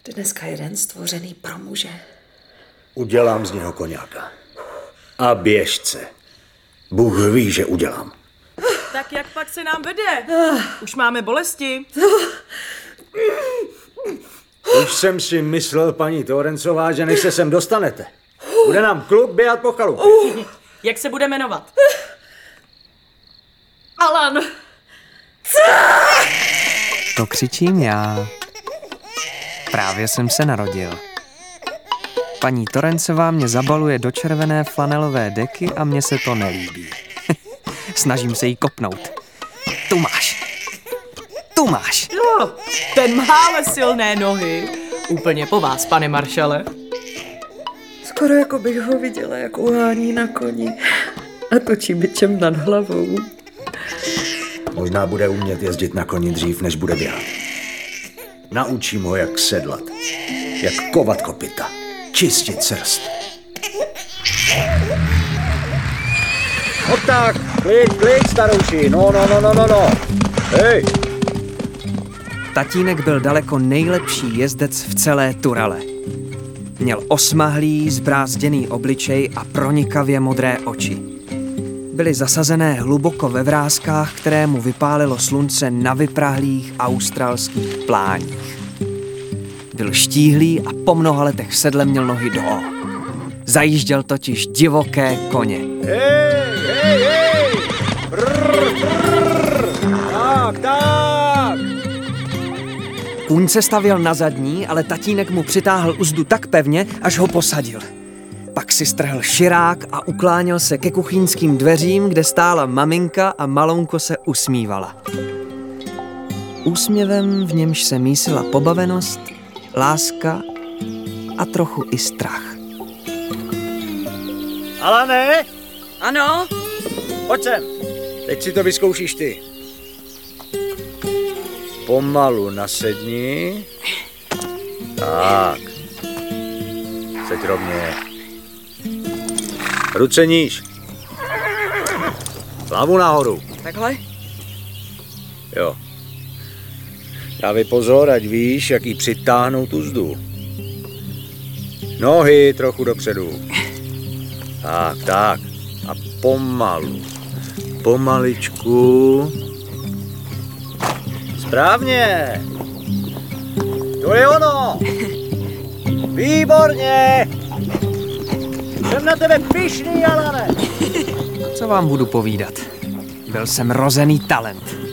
Dneska jeden stvořený pro muže. Udělám z něho koňáka. A běžce. Bůh ví, že udělám. Tak jak pak se nám vede? Už máme bolesti. Už jsem si myslel, paní Torencová, že než se sem dostanete, bude nám kluk běhat po chalupě. Jak se bude jmenovat? Alan! To křičím já. Právě jsem se narodil. Paní Torencová mě zabaluje do červené flanelové deky a mně se to nelíbí. Snažím se jí kopnout. Tu máš. Tu máš. Jo, ten má ale silné nohy. Úplně po vás, pane maršale. Skoro jako bych ho viděla, jak uhání na koni a točí bičem nad hlavou. Možná bude umět jezdit na koni dřív, než bude běhat. Naučím ho, jak sedlat, jak kovat kopyta, čistit srst. No tak, klid, starouši, no. Hej! Tatínek byl daleko nejlepší jezdec v celé Turale. Měl osmahlý, zbrázděný obličej a pronikavě modré oči. Byly zasazené hluboko ve vrázkách, které mu vypálilo slunce na vyprahlých australských pláních. Byl štíhlý a po mnoha letech v sedle měl nohy do O. Zajížděl totiž divoké koně. Hej! Brr! Tak! Kůň se stavěl na zadní, ale tatínek mu přitáhl uzdu tak pevně, až ho posadil. Pak si strhl širák a ukláněl se ke kuchyňským dveřím, kde stála maminka a malounko se usmívala. Úsměvem, v němž se mísila pobavenost, láska a trochu i strach. Alane, Ano? pojď sem. Teď si to vyzkoušíš ty. Pomalu nasedni. Tak. Seď rovně. Ruce níž. Hlavu nahoru. Takhle? Jo. Dávej pozor, ať víš, jak jí přitáhnout uzdu. Nohy trochu dopředu. Tak. A pomalu. Pomaličku. Správně. To je ono. Výborně. Jsem na tebe pyšný, Alane. Co vám budu povídat? Byl jsem rozený talent.